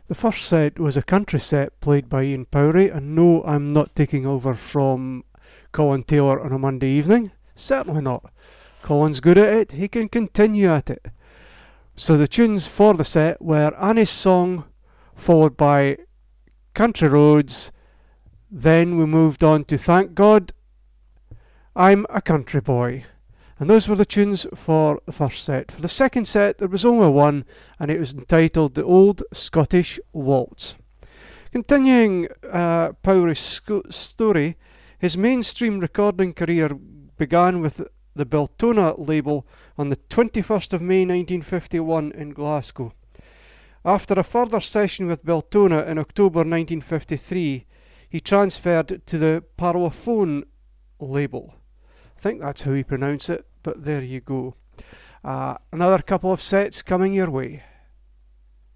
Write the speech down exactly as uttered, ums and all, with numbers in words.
The first set was a country set played by Ian Powrie, and no, I'm not taking over from Colin Taylor on a Monday evening. Certainly not. Colin's good at it, he can continue at it. So the tunes for the set were Annie's Song, followed by Country Roads, then we moved on to Thank God, I'm a Country Boy. And those were the tunes for the first set. For the second set, there was only one, and it was entitled The Old Scottish Waltz. Continuing uh, Powrie's sco- story, his mainstream recording career began with the Beltona label on the twenty-first of May nineteen fifty-one in Glasgow. After a further session with Beltona in October nineteen fifty-three, he transferred to the Parlophone label. I think that's how you pronounce it, but there you go. Uh, another couple of sets coming your way.